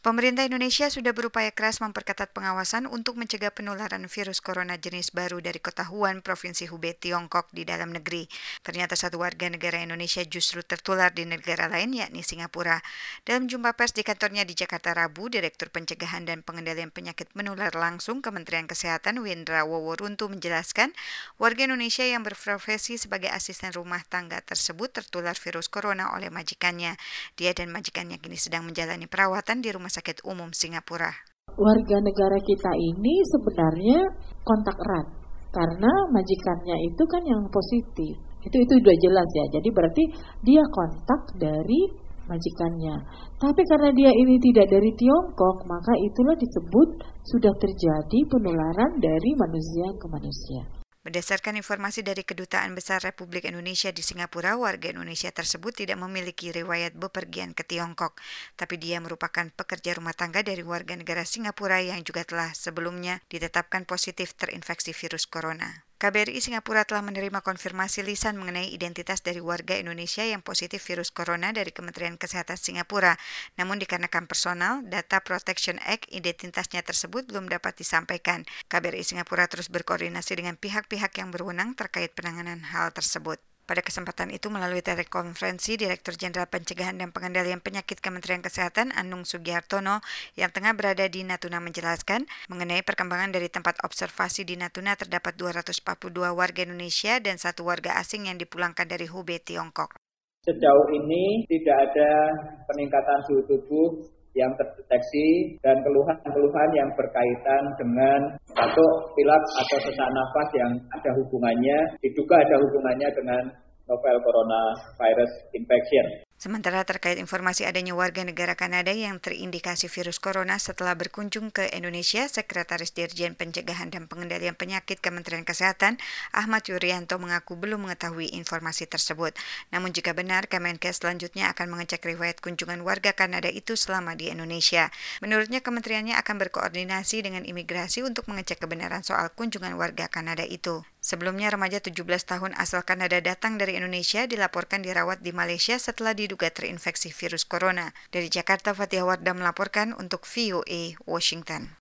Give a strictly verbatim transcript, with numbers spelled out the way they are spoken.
Pemerintah Indonesia sudah berupaya keras memperketat pengawasan untuk mencegah penularan virus corona jenis baru dari kota Wuhan, Provinsi Hubei, Tiongkok di dalam negeri. Ternyata satu warga negara Indonesia justru tertular di negara lain, yakni Singapura. Dalam jumpa pers di kantornya di Jakarta Rabu, Direktur Pencegahan dan Pengendalian Penyakit Menular langsung Kementerian Kesehatan Wendra Woworuntu menjelaskan, warga Indonesia yang berprofesi sebagai asisten rumah tangga tersebut tertular virus corona oleh majikannya. Dia dan majikannya kini sedang menjalani perawatan di Rumah Sakit Umum Singapura. Warga negara kita ini sebenarnya kontak erat karena majikannya itu kan yang positif. Itu itu udah jelas ya. Jadi berarti dia kontak dari majikannya. Tapi karena dia ini tidak dari Tiongkok, maka itulah disebut sudah terjadi penularan dari manusia ke manusia. Berdasarkan informasi dari Kedutaan Besar Republik Indonesia di Singapura, warga Indonesia tersebut tidak memiliki riwayat bepergian ke Tiongkok, tapi dia merupakan pekerja rumah tangga dari warga negara Singapura yang juga telah sebelumnya ditetapkan positif terinfeksi virus corona. K B R I Singapura telah menerima konfirmasi lisan mengenai identitas dari warga Indonesia yang positif virus corona dari Kementerian Kesehatan Singapura. Namun dikarenakan personal Data Protection Act, identitasnya tersebut belum dapat disampaikan. K B R I Singapura terus berkoordinasi dengan pihak-pihak yang berwenang terkait penanganan hal tersebut. Pada kesempatan itu melalui telekonferensi, Direktur Jenderal Pencegahan dan Pengendalian Penyakit Kementerian Kesehatan Anung Sugihartono yang tengah berada di Natuna menjelaskan mengenai perkembangan dari tempat observasi di Natuna terdapat dua ratus empat puluh dua warga Indonesia dan satu warga asing yang dipulangkan dari Hubei, Tiongkok. Sejauh ini tidak ada peningkatan suhu tubuh yang terdeteksi dan keluhan-keluhan yang berkaitan dengan batuk, pilek atau sesak nafas yang ada hubungannya, diduga ada hubungannya dengan novel coronavirus infection. Sementara terkait informasi adanya warga negara Kanada yang terindikasi virus corona setelah berkunjung ke Indonesia, Sekretaris Dirjen Pencegahan dan Pengendalian Penyakit Kementerian Kesehatan Ahmad Yuryanto mengaku belum mengetahui informasi tersebut. Namun jika benar, Kemenkes selanjutnya akan mengecek riwayat kunjungan warga Kanada itu selama di Indonesia. Menurutnya kementeriannya akan berkoordinasi dengan imigrasi untuk mengecek kebenaran soal kunjungan warga Kanada itu. Sebelumnya, remaja tujuh belas tahun asal Kanada datang dari Indonesia dilaporkan dirawat di Malaysia setelah diduga terinfeksi virus corona. Dari Jakarta, Fatihah Wardah melaporkan untuk V O A Washington.